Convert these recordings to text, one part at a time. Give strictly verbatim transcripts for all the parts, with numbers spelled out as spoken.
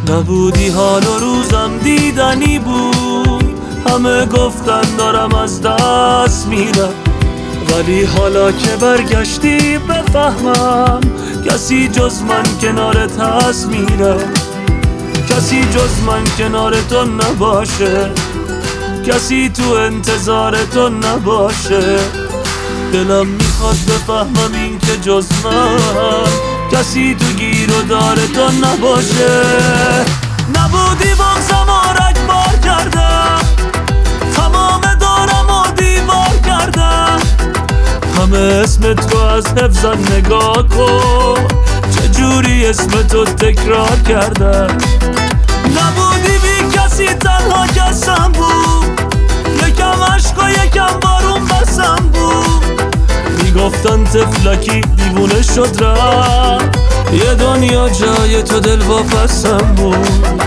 نبودی حال و روزم دیدنی بود، همه گفتن دارم از دست میرم، ولی حالا که برگشتی بفهمم کسی جز من کنارت هست میرم. کسی جز من کنار تو نباشه، کسی تو انتظار تو نباشه. دلم میخواد بفهمم این که جز من کسی تو گیر و دار تو نباشه. نبودی بغزم و رگبار کردم، تمام دارم و دیوار کردم، همه اسم تو از حفظم نگاه کن، چجوری اسم تو تکرار کردم. نبودی بی کسی تنها کسم بود، یکم عشق و یکم بارون بسم بود. میگفتن تفلکی دیوونه شد رفت، یه دنیا جای تو دل واپسم بود.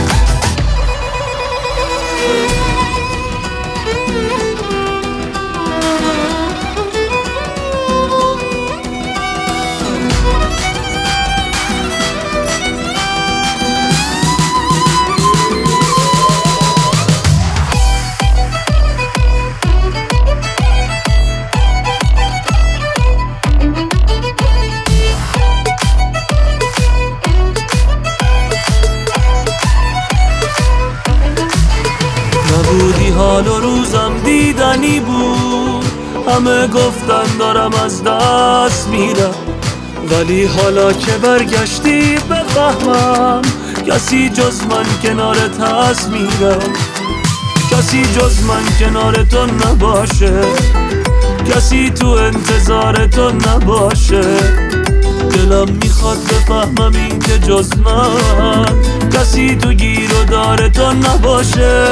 نبودی حال و روزم دیدنی بود، همه گفتن دارم از دست میرم، ولی حالا که برگشتی بفهمم کسی جز من کنارت هست میرم. کسی جز من کنار تو نباشه، کسی تو انتظار تو نباشه. دلم میخواد بفهمم این که جز من کسی تو گیر و دار تو نباشه.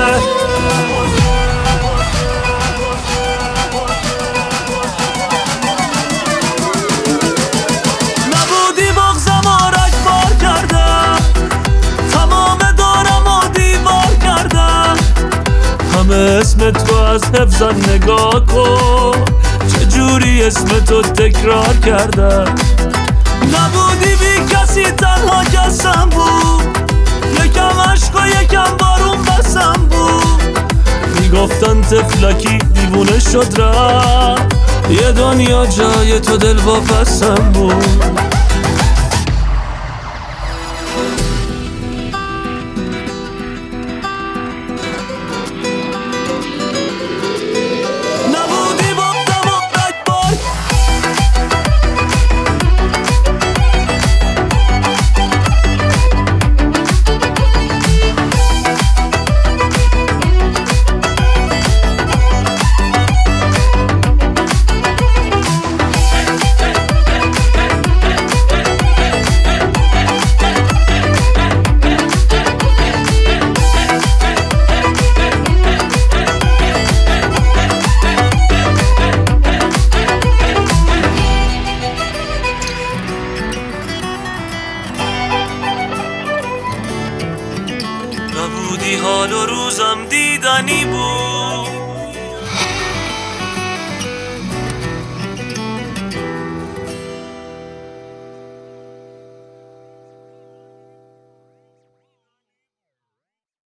نبودی بغزم و رگبار کردم، تمام دارم و دیوار کردم، همه اسم تو از حفظم نگاه کن، چجوری اسم تو تکرار کردم. نبودی بی کسی تنها کسم بود، یکم عشق و یکم بارون بسم بود. میگفتن تفلکی دیوونه شد رفت، یه دنیا جای تو دل واپسم بود.